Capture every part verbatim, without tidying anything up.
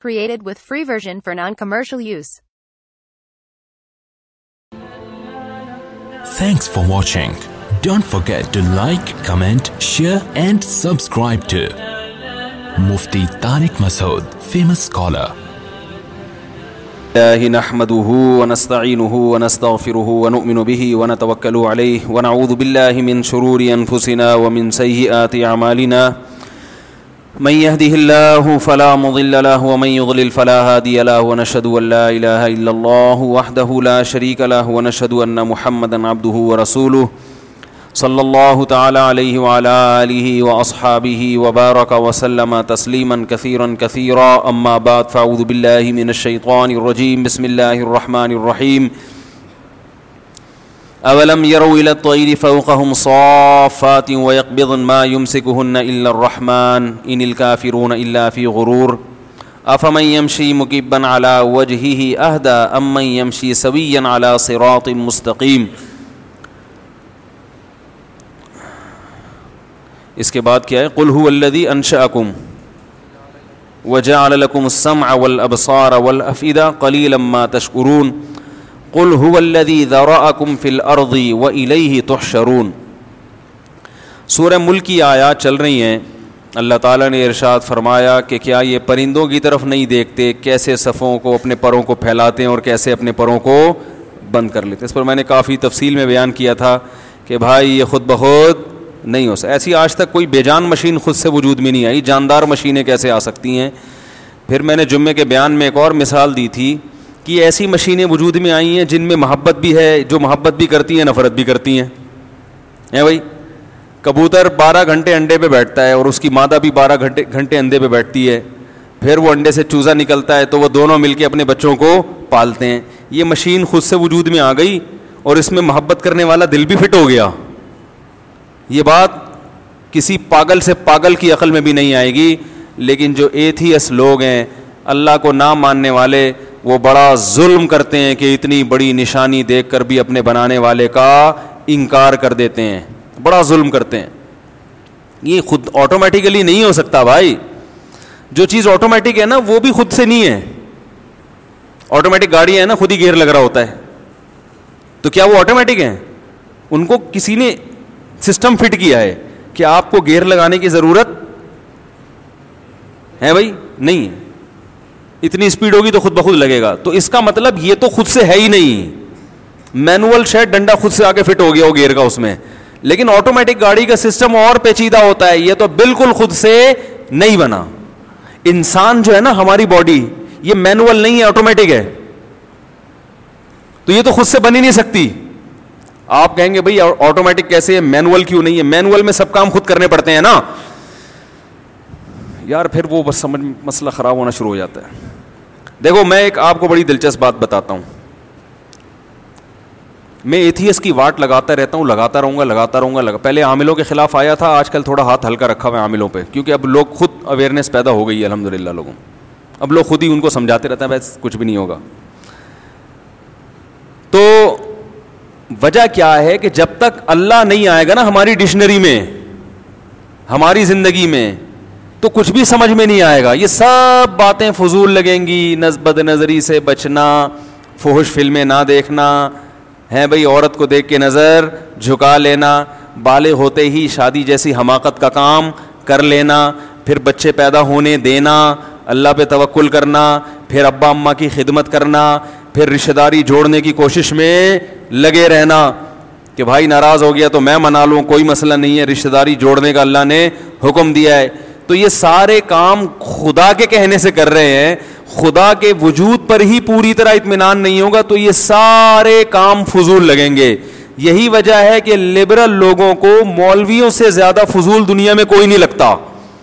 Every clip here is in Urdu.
Created with free version for non-commercial use. Thanks for watching. Don't forget to like, comment, share and subscribe to Mufti Tariq Masood, famous scholar. نحمده ونستعينه ونستغفره ونؤمن به ونتوكل عليه ونعوذ بالله من شرور أنفسنا ومن سيئات أعمالنا من يهده الله فلا مضل له ومن يضلل فلا هادي له ونشهد أن لا إله إلا الله وحده لا شريك له ونشهد أن محمدا عبده ورسوله صلى الله تعالى عليه وعلى آله وأصحابه وبارك وسلم تسليما كثيرا كثيرا أما بعد فأعوذ بالله من الشيطان الرجيم بسم الله الرحمن الرحيم أولم يروا إلى الطير فوقهم صافات ويقبضن ما يمسكهن إلا الرحمن إن الكافرون إلا في غرور أفمن يمشي مكبا على وجهه أهدى أم من يمشي سويا على صراط مستقيم. اس کے بعد کیا ہے؟ قل هو الذی انشأکم وجعل لکم السمع والابصار والافئدہ قلیلا ما تشکرون قل هو الذی ذرأکم فی الارض والیہ تحشرون. سورہ ملک کی آیات چل رہی ہیں. اللہ تعالیٰ نے ارشاد فرمایا کہ کیا یہ پرندوں کی طرف نہیں دیکھتے کیسے صفوں کو اپنے پروں کو پھیلاتے ہیں اور کیسے اپنے پروں کو بند کر لیتے ہیں. اس پر میں نے کافی تفصیل میں بیان کیا تھا کہ بھائی یہ خود بخود نہیں ہو سکتا. ایسی آج تک کوئی بے جان مشین خود سے وجود میں نہیں آئی. جاندار مشینیں کیسے آ سکتی ہیں؟ پھر میں نے جمعے کے بیان میں ایک اور مثال دی تھی کہ ایسی مشینیں وجود میں آئی ہیں جن میں محبت بھی ہے, جو محبت بھی کرتی ہیں نفرت بھی کرتی ہیں. ہے بھائی, کبوتر بارہ گھنٹے انڈے پہ بیٹھتا ہے اور اس کی مادہ بھی بارہ گھنٹے گھنٹے انڈے پہ بیٹھتی ہے. پھر وہ انڈے سے چوزا نکلتا ہے تو وہ دونوں مل کے اپنے بچوں کو پالتے ہیں. یہ مشین خود سے وجود میں آ گئی اور اس میں محبت کرنے والا دل بھی فٹ ہو گیا. یہ بات کسی پاگل سے پاگل کی عقل میں بھی نہیں آئے گی. لیکن جو ایتھیس لوگ ہیں, اللہ کو نہ ماننے والے, وہ بڑا ظلم کرتے ہیں کہ اتنی بڑی نشانی دیکھ کر بھی اپنے بنانے والے کا انکار کر دیتے ہیں. بڑا ظلم کرتے ہیں. یہ خود آٹومیٹیکلی نہیں ہو سکتا بھائی. جو چیز آٹومیٹک ہے نا وہ بھی خود سے نہیں ہے. آٹومیٹک گاڑی ہے نا, خود ہی گیئر لگ رہا ہوتا ہے, تو کیا وہ آٹومیٹک ہیں؟ ان کو کسی نے سسٹم فٹ کیا ہے کہ آپ کو گیئر لگانے کی ضرورت ہے بھائی نہیں. اتنی اسپیڈ ہوگی تو خود بخود لگے گا. تو اس کا مطلب یہ تو خود سے ہے ہی نہیں. مینوئل شاید ڈنڈا خود سے آ کے فٹ ہو گیا ہو گیئر کا اس میں, لیکن آٹومیٹک گاڑی کا سسٹم اور پیچیدہ ہوتا ہے. یہ تو بالکل خود سے نہیں بنا. انسان جو ہے نا, ہماری باڈی, یہ مینوئل نہیں ہے, آٹومیٹک ہے. تو یہ تو خود سے بن ہی نہیں سکتی. آپ کہیں گے بھئی آٹومیٹک کیسے ہے, مینول کیوں نہیں ہے؟ مینول میں سب کام خود کرنے پڑتے ہیں نا یار. پھر وہ بس سمجھ مسئلہ خراب ہونا شروع ہو جاتا ہے. دیکھو میں ایک آپ کو بڑی دلچسپ بات بتاتا ہوں. میں ایتھیس کی واٹ لگاتا رہتا ہوں, لگاتا رہوں گا لگاتا رہوں گا لگا. پہلے عاملوں کے خلاف آیا تھا, آج کل تھوڑا ہاتھ ہلکا رکھا ہوا ہے عاملوں پہ, کیونکہ اب لوگ خود اویئرنیس پیدا ہو گئی ہے الحمدللہ لوگوں. اب لوگ خود ہی ان کو سمجھاتے رہتے ہیں بس کچھ بھی نہیں ہوگا. تو وجہ کیا ہے کہ جب تک اللہ نہیں آئے گا نا ہماری ڈکشنری میں, ہماری زندگی میں, تو کچھ بھی سمجھ میں نہیں آئے گا. یہ سب باتیں فضول لگیں گی. بد نظری سے بچنا, فحش فلمیں نہ دیکھنا ہے بھئی, عورت کو دیکھ کے نظر جھکا لینا, بالغ ہوتے ہی شادی جیسی حماقت کا کام کر لینا, پھر بچے پیدا ہونے دینا, اللہ پہ توکل کرنا, پھر ابا اماں کی خدمت کرنا, پھر رشتہ داری جوڑنے کی کوشش میں لگے رہنا کہ بھائی ناراض ہو گیا تو میں منا لوں, کوئی مسئلہ نہیں ہے, رشتہ داری جوڑنے کا اللہ نے حکم دیا ہے. تو یہ سارے کام خدا کے کہنے سے کر رہے ہیں. خدا کے وجود پر ہی پوری طرح اطمینان نہیں ہوگا تو یہ سارے کام فضول لگیں گے. یہی وجہ ہے کہ لبرل لوگوں کو مولویوں سے زیادہ فضول دنیا میں کوئی نہیں لگتا.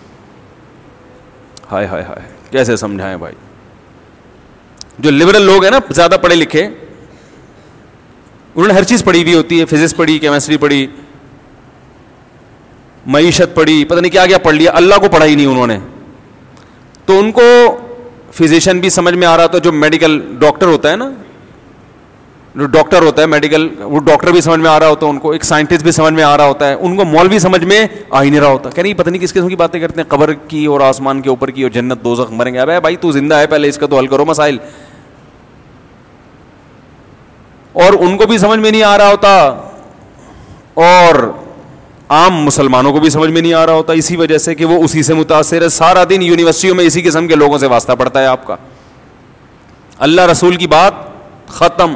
ہائے ہائے ہائے, کیسے سمجھائیں بھائی. جو لبرل لوگ ہیں نا, زیادہ پڑھے لکھے, انہوں نے ہر چیز پڑھی ہوئی ہوتی ہے, فزکس پڑھی, کیمسٹری پڑھی, معیشت پڑھی, پتہ نہیں کیا کیا پڑھ لیا, اللہ کو پڑھا ہی نہیں انہوں نے. تو ان کو فزیشین بھی سمجھ میں آ رہا تھا, جو میڈیکل ڈاکٹر ہوتا ہے نا, جو ڈاکٹر ہوتا ہے میڈیکل, وہ ڈاکٹر بھی سمجھ میں آ رہا ہوتا ہے ان کو, ایک سائنٹسٹ بھی سمجھ میں آ رہا ہوتا ہے, ان کو مولوی سمجھ میں آ ہی نہیں رہا ہوتا. کہ نہیں پتہ نہیں کس قسم کی باتیں کرتے ہیں, قبر کی اور آسمان کے اوپر کی اور جنت دوزخ, مریں گے. ابے بھائی تو زندہ ہے, پہلے اس کا تو حل کرو مسائل. اور ان کو بھی سمجھ میں نہیں آ رہا ہوتا, اور عام مسلمانوں کو بھی سمجھ میں نہیں آ رہا ہوتا, اسی وجہ سے کہ وہ اسی سے متاثر ہے. سارا دن یونیورسٹیوں میں اسی قسم کے لوگوں سے واسطہ پڑتا ہے آپ کا. اللہ رسول کی بات ختم,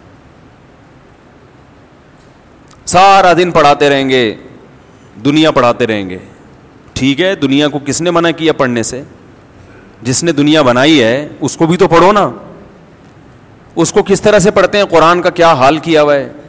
سارا دن پڑھاتے رہیں گے, دنیا پڑھاتے رہیں گے. ٹھیک ہے, دنیا کو کس نے منع کیا پڑھنے سے؟ جس نے دنیا بنائی ہے اس کو بھی تو پڑھو نا. اس کو کس طرح سے پڑھتے ہیں, قرآن کا کیا حال کیا ہوا ہے.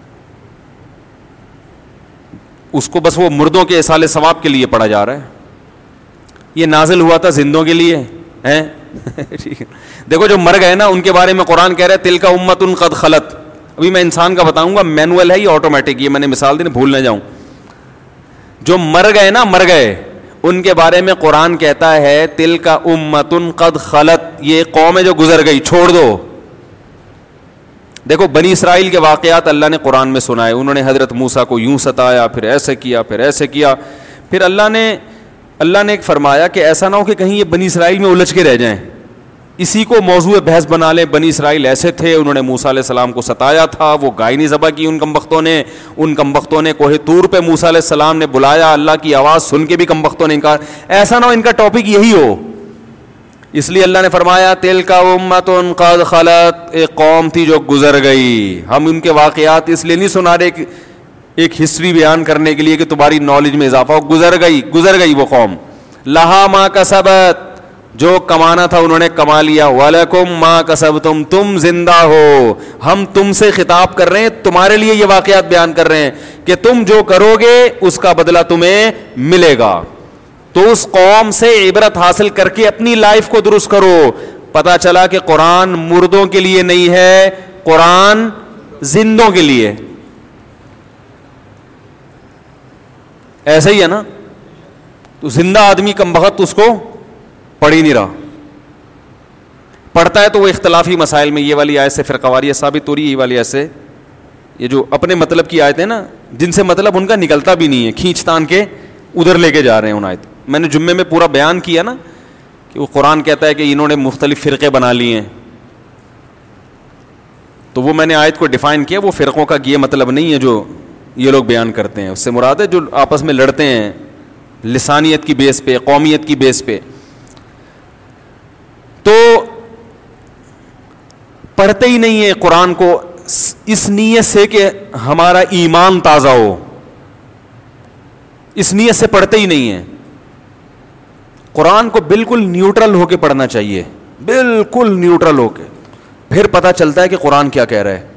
اس کو بس وہ مردوں کے اصال ثواب کے لیے پڑھا جا رہا ہے. یہ نازل ہوا تھا زندوں کے لیے ہیں. دیکھو جو مر گئے نا ان کے بارے میں قرآن کہہ رہا ہے تلک امت قد خلت. ابھی میں انسان کا بتاؤں گا, مینول ہے یہ آٹومیٹک, یہ میں نے مثال دی نا بھول نہ جاؤں. جو مر گئے نا مر گئے ان کے بارے میں قرآن کہتا ہے تلک امت قد خلت, یہ قوم ہے جو گزر گئی, چھوڑ دو. دیکھو بنی اسرائیل کے واقعات اللہ نے قرآن میں سنائے. انہوں نے حضرت موسیٰ کو یوں ستایا, پھر ایسے کیا, پھر ایسے کیا, پھر اللہ نے اللہ نے ایک فرمایا کہ ایسا نہ ہو کہ کہیں یہ بنی اسرائیل میں الجھ کے رہ جائیں, اسی کو موضوع بحث بنا لیں. بنی اسرائیل ایسے تھے, انہوں نے موسیٰ علیہ السلام کو ستایا تھا, وہ گائے نہیں ذبح کی ان کمبختوں نے. ان کمبختوں نے کوہ طور پہ موسیٰ علیہ السلام نے بلایا, اللہ کی آواز سن کے بھی کمبختوں نے انکار. ایسا نہ ہو ان کا ٹاپک یہی ہو, اس لیے اللہ نے فرمایا تلک امت قد خلت, ایک قوم تھی جو گزر گئی. ہم ان کے واقعات اس لیے نہیں سنا رہے ایک ہسٹری بیان کرنے کے لیے کہ تمہاری نالج میں اضافہ ہو. گزر گئی گزر گئی وہ قوم. لہا ما کسبت, جو کمانا تھا انہوں نے کما لیا. وَلَكُمْ مَا كَسَبْتُمْ, تم زندہ ہو. ہم تم سے خطاب کر رہے ہیں, تمہارے لیے یہ واقعات بیان کر رہے ہیں کہ تم جو کرو گے اس کا بدلہ تمہیں ملے گا. تو اس قوم سے عبرت حاصل کر کے اپنی لائف کو درست کرو. پتا چلا کہ قرآن مردوں کے لیے نہیں ہے, قرآن زندوں کے لیے. ایسا ہی ہے نا, تو زندہ آدمی کم بخت اس کو پڑھ ہی نہیں رہا. پڑھتا ہے تو وہ اختلافی مسائل میں یہ والی آیت سے فرقواریہ ثابت ہو رہی ہے, یہ والی آیت سے, یہ جو اپنے مطلب کی آیتیں نا جن سے مطلب ان کا نکلتا بھی نہیں ہے, کھینچ تان کے ادھر لے کے جا رہے ہیں ان آیت. میں نے جمعے میں پورا بیان کیا نا کہ وہ قرآن کہتا ہے کہ انہوں نے مختلف فرقے بنا لیے ہیں, تو وہ میں نے آیت کو ڈیفائن کیا. وہ فرقوں کا یہ مطلب نہیں ہے جو یہ لوگ بیان کرتے ہیں, اس سے مراد ہے جو آپس میں لڑتے ہیں لسانیت کی بیس پہ, قومیت کی بیس پہ. تو پڑھتے ہی نہیں ہے قرآن کو اس نیت سے کہ ہمارا ایمان تازہ ہو, اس نیت سے پڑھتے ہی نہیں ہے. قرآن کو بالکل نیوٹرل ہو کے پڑھنا چاہیے, بالکل نیوٹرل ہو کے, پھر پتہ چلتا ہے کہ قرآن کیا کہہ رہا ہے.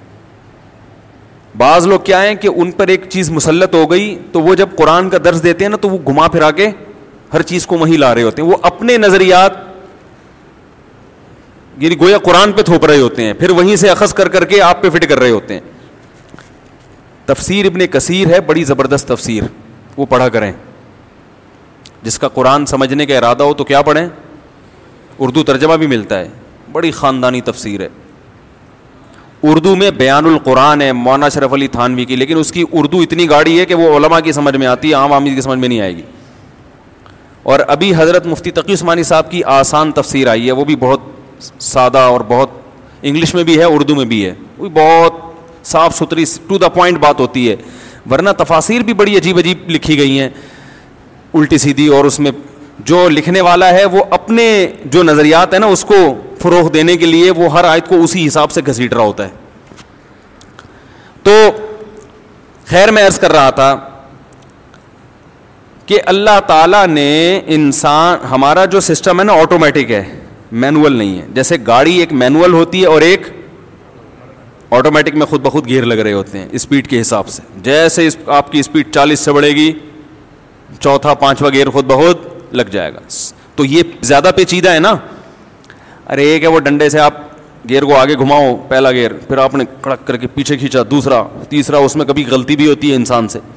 بعض لوگ کیا ہیں کہ ان پر ایک چیز مسلط ہو گئی تو وہ جب قرآن کا درس دیتے ہیں نا تو وہ گھما پھرا کے ہر چیز کو وہیں لا رہے ہوتے ہیں. وہ اپنے نظریات یعنی گویا قرآن پہ تھوپ رہے ہوتے ہیں, پھر وہیں سے اخذ کر کر کے آپ پہ فٹ کر رہے ہوتے ہیں. تفسیر ابن کثیر ہے, بڑی زبردست تفسیر, وہ پڑھا کریں. جس کا قرآن سمجھنے کا ارادہ ہو تو کیا پڑھیں, اردو ترجمہ بھی ملتا ہے, بڑی خاندانی تفسیر ہے. اردو میں بیان القرآن ہے مولانا اشرف علی تھانوی کی, لیکن اس کی اردو اتنی گاڑی ہے کہ وہ علماء کی سمجھ میں آتی ہے, عام عامی کی سمجھ میں نہیں آئے گی. اور ابھی حضرت مفتی تقی عثمانی صاحب کی آسان تفسیر آئی ہے, وہ بھی بہت سادہ اور بہت انگلش میں بھی ہے اردو میں بھی ہے, وہ بہت صاف ستھری ٹو دا پوائنٹ بات ہوتی ہے. ورنہ تفاسیر بھی بڑی عجیب عجیب لکھی گئی ہیں الٹی سیدھی, اور اس میں جو لکھنے والا ہے وہ اپنے جو نظریات ہیں نا اس کو فروغ دینے کے لیے وہ ہر آیت کو اسی حساب سے گھسیٹ رہا ہوتا ہے. تو خیر میں عرض کر رہا تھا کہ اللہ تعالیٰ نے انسان, ہمارا جو سسٹم ہے نا آٹومیٹک ہے, مینول نہیں ہے. جیسے گاڑی ایک مینول ہوتی ہے اور ایک آٹومیٹک میں خود بخود گیئر لگ رہے ہوتے ہیں اسپیڈ کے حساب سے. جیسے آپ کی اسپیڈ چالیس سے بڑھے گی چوتھا پانچواں گیئر خود بخود لگ جائے گا. تو یہ زیادہ پیچیدہ ہے نا. ارے ایک ہے وہ ڈنڈے سے آپ گیئر کو آگے گھماؤ, پہلا گیئر, پھر آپ نے کڑک کر کے پیچھے کھینچا دوسرا تیسرا, اس میں کبھی غلطی بھی ہوتی ہے انسان سے.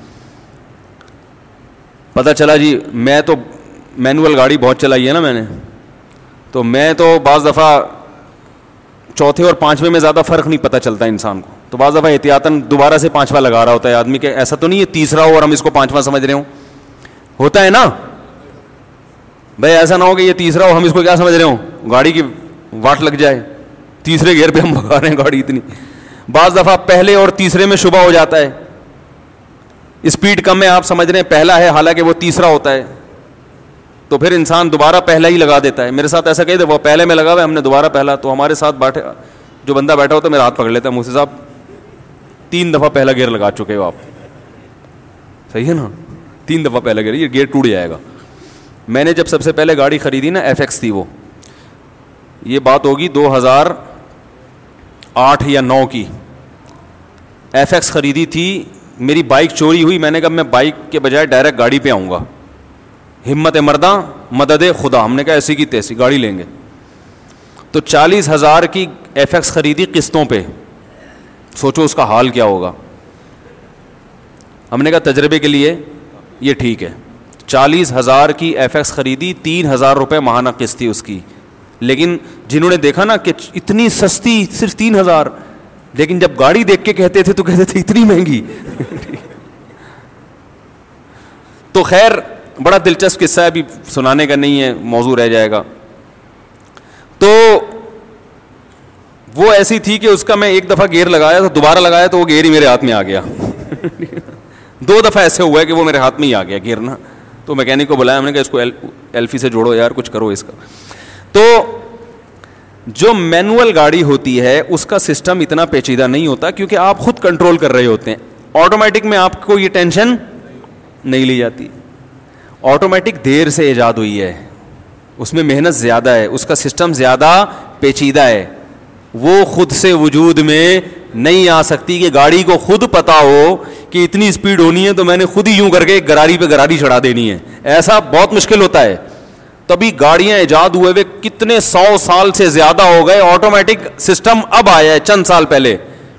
پتہ چلا جی میں تو مینول گاڑی بہت چلائی ہے نا میں نے, تو میں تو بعض دفعہ چوتھے اور پانچویں میں زیادہ فرق نہیں پتہ چلتا انسان کو, تو بعض دفعہ احتیاطاً دوبارہ سے پانچواں لگا رہا ہوتا ہے آدمی, کہ ایسا تو نہیں ہے تیسرا ہو اور ہم اس کو پانچواں سمجھ رہے ہوں, ہوتا ہے نا بھائی, ایسا نہ ہو کہ یہ تیسرا ہو ہم اس کو کیا سمجھ رہے ہوں, گاڑی کی واٹ لگ جائے, تیسرے گیئر پہ ہم بھگا رہے ہیں گاڑی اتنی. بعض دفعہ پہلے اور تیسرے میں شبہ ہو جاتا ہے, اسپیڈ کم ہے آپ سمجھ رہے ہیں پہلا ہے حالانکہ وہ تیسرا ہوتا ہے, تو پھر انسان دوبارہ پہلا ہی لگا دیتا ہے. میرے ساتھ ایسا کہتے وہ پہلے میں لگا ہوا ہے, ہم نے دوبارہ پہلا, تو ہمارے ساتھ بیٹھے جو بندہ بیٹھا ہوتا ہے میرا ہاتھ پکڑ لیتا ہے, مجھ سے صاحب تین دفعہ پہلا گیئر لگا چکے ہو آپ, صحیح ہے نا, تین دفعہ پہلا گیئر, یہ گیئر ٹوٹ جائے گا. میں نے جب سب سے پہلے گاڑی خریدی نا, ایف ایکس تھی وہ, یہ بات ہوگی دو ہزار آٹھ یا نو کی, ایف ایکس خریدی تھی, میری بائک چوری ہوئی, میں نے کہا میں بائک کے بجائے ڈائریکٹ گاڑی پہ آؤں گا, ہمت مرداں مدد خدا, ہم نے کہا ایسی کی تیسی گاڑی لیں گے. تو چالیس ہزار کی ایف ایکس خریدی قسطوں پہ, سوچو اس کا حال کیا ہوگا. ہم نے کہا تجربے کے لیے یہ ٹھیک ہے, چالیس ہزار کی ایف ایکس خریدی, تین ہزار روپے ماہانہ قسط تھی اس کی. لیکن جنہوں نے دیکھا نا کہ اتنی سستی صرف تین ہزار, لیکن جب گاڑی دیکھ کے کہتے تھے تو کہتے تھے اتنی مہنگی. تو خیر بڑا دلچسپ قصہ ہے, ابھی سنانے کا نہیں ہے, موضوع رہ جائے گا. تو وہ ایسی تھی کہ اس کا میں ایک دفعہ گیئر لگایا تو دوبارہ لگایا تو وہ گیئر ہی میرے ہاتھ میں آ گیا. دو دفعہ ایسے ہوا ہے کہ وہ میرے ہاتھ میں ہی آ گیا گیئر نا. تو میکینک کو بلایا, ہم نے کہا اس کو ایلفی سے جوڑو یار, کچھ کرو اس کا. تو جو مینول گاڑی ہوتی ہے اس کا سسٹم اتنا پیچیدہ نہیں ہوتا, کیونکہ آپ خود کنٹرول کر رہے ہوتے ہیں. آٹومیٹک میں آپ کو یہ ٹینشن نہیں لی جاتی. آٹومیٹک دیر سے ایجاد ہوئی ہے, اس میں محنت زیادہ ہے, اس کا سسٹم زیادہ پیچیدہ ہے, وہ خود سے وجود میں نہیں آ سکتی کہ گاڑی کو خود پتا ہو کہ اتنی اسپیڈ ہونی ہے تو میں نے خود ہی یوں کر کے گراری پہ گراری چڑھا دینی ہے. ایسا بہت مشکل ہوتا ہے. تبھی گاڑیاں ایجاد ہوئے ہوئے کتنے سو سال سے زیادہ ہو گئے, آٹومیٹک سسٹم اب آیا ہے چند سال پہلے.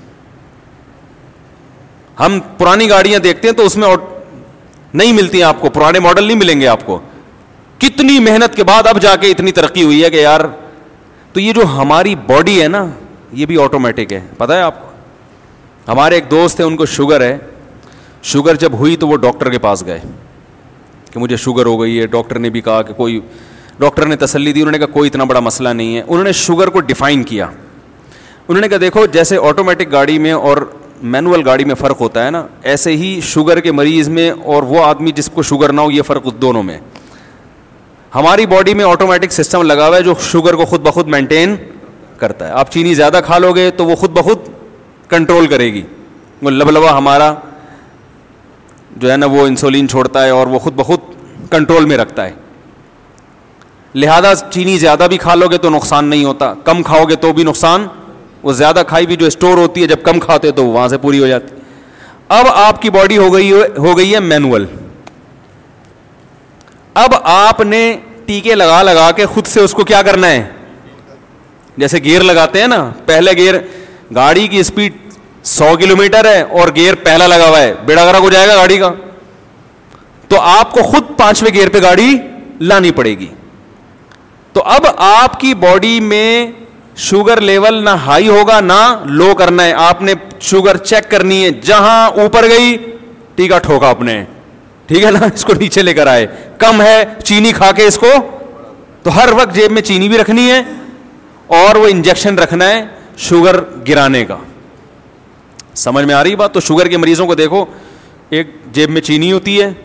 ہم پرانی گاڑیاں دیکھتے ہیں تو اس میں نہیں ملتی ہیں آپ کو, پرانے ماڈل نہیں ملیں گے آپ کو. کتنی محنت کے بعد اب جا کے اتنی ترقی ہوئی ہے کہ یار. تو یہ جو ہماری باڈی ہے نا یہ بھی آٹومیٹک ہے, پتہ ہے آپ کو. ہمارے ایک دوست ہیں ان کو شوگر ہے, شوگر جب ہوئی تو وہ ڈاکٹر کے پاس گئے کہ مجھے شوگر ہو گئی ہے. ڈاکٹر نے بھی کہا کہ کوئی, ڈاکٹر نے تسلی دی, انہوں نے کہا کوئی اتنا بڑا مسئلہ نہیں ہے. انہوں نے شوگر کو ڈیفائن کیا. انہوں نے کہا دیکھو جیسے آٹومیٹک گاڑی میں اور مینول گاڑی میں فرق ہوتا ہے نا, ایسے ہی شوگر کے مریض میں اور وہ آدمی جس کو شوگر نہ ہو یہ فرق دونوں میں. ہماری باڈی میں آٹومیٹک سسٹم لگا ہوا ہے جو شوگر کو خود بخود مینٹین کرتا ہے. آپ چینی زیادہ کھا لو گے تو وہ خود بخود کنٹرول کرے گی. وہ لبلبا ہمارا جو ہے نا وہ انسولین چھوڑتا ہے اور وہ خود بخود کنٹرول میں رکھتا ہے. لہذا چینی زیادہ بھی کھا لو گے تو نقصان نہیں ہوتا, کم کھاؤ گے تو بھی نقصان. وہ زیادہ کھائی بھی جو اسٹور ہوتی ہے جب کم کھاتے تو وہاں سے پوری ہو جاتی. اب آپ کی باڈی ہو گئی ہو گئی ہے مینول. اب آپ نے ٹیکے لگا لگا کے خود سے اس کو کیا کرنا ہے, جیسے گیئر لگاتے ہیں نا, پہلے گیئر, گاڑی کی اسپیڈ سو کلو میٹر ہے اور گیئر پہلا لگا ہوا ہے, بیڑا گرک ہو جائے گا گاڑی کا. تو آپ کو خود پانچویں گیئر پہ گاڑی لانی پڑے گی. تو اب آپ کی باڈی میں شوگر لیول نہ ہائی ہوگا نہ لو کرنا ہے, آپ نے شوگر چیک کرنی ہے, جہاں اوپر گئی ٹیکا ٹھوکا اپنے, ٹھیک ہے نا, اس کو نیچے لے کر آئے. کم ہے چینی کھا کے اس کو, تو ہر وقت جیب میں چینی بھی رکھنی ہے اور وہ انجیکشن رکھنا ہے شوگر گرانے کا. سمجھ میں آ رہی بات؟ تو شوگر کے مریضوں کو دیکھو, ایک جیب میں چینی ہوتی ہے